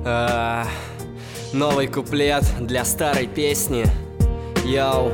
А, Новый куплет для старой песни. Йоу.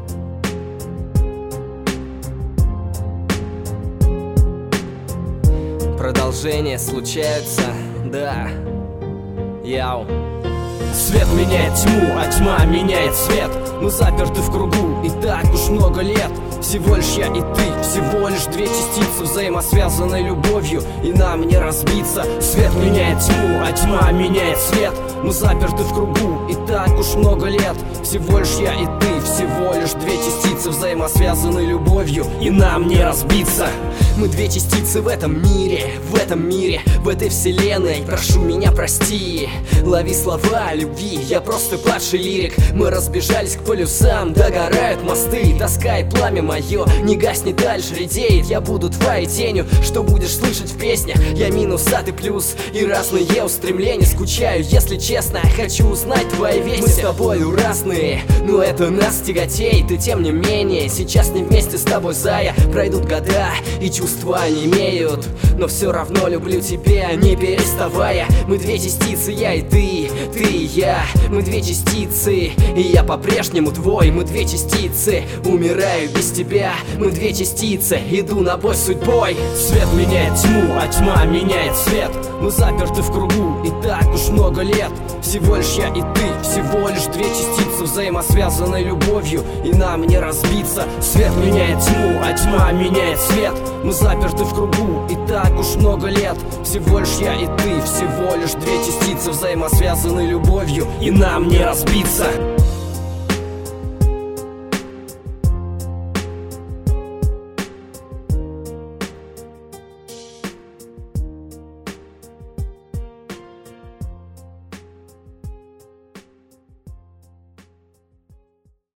Продолжения случаются, да. Йоу. Свет меняет тьму, а тьма меняет свет. Мы заперты в кругу и так уж много лет. Всего лишь я и ты, всего лишь две частицы, взаимосвязанной любовью, и нам не разбиться. Свет меняет тьму, а тьма меняет свет. Мы заперты в кругу и так уж много лет. Всего лишь я и ты, всего лишь две частицы, взаимосвязанной любовью, и нам не разбиться. Мы две частицы в этом мире, в этой вселенной. Прошу меня прости, лови слова любви, я просто падший лирик. Мы разбежались к полюсам, догорают мосты. Тоска и пламя мое не гаснет, дальше редеет. Я буду твоей тенью, что будешь слышать в песнях. Я минус, а ты плюс, и разные устремления. Скучаю, если честно, хочу узнать твои вести. Мы с тобою разные, но это нас тяготеет. И тем не менее, сейчас не вместе с тобой, зая. Пройдут года, и чувства не имеют, но все равно люблю тебя, не переставая. Мы две частицы, я и ты и я. Мы две частицы, и я по-прежнему твой. Мы две частицы, умираю без тебя. Мы две частицы, иду на бой с судьбой. Свет меняет тьму, а тьма меняет свет. Мы заперты в кругу и так уж много лет. Всего лишь я и ты, всего лишь две частицы, взаимосвязанной любовью, и нам не разбиться. Свет меняет тьму, а тьма меняет свет. Мы заперты в кругу и так уж много лет. Всего лишь я и ты, всего лишь две частицы, взаимосвязанной любовью, и нам не разбиться.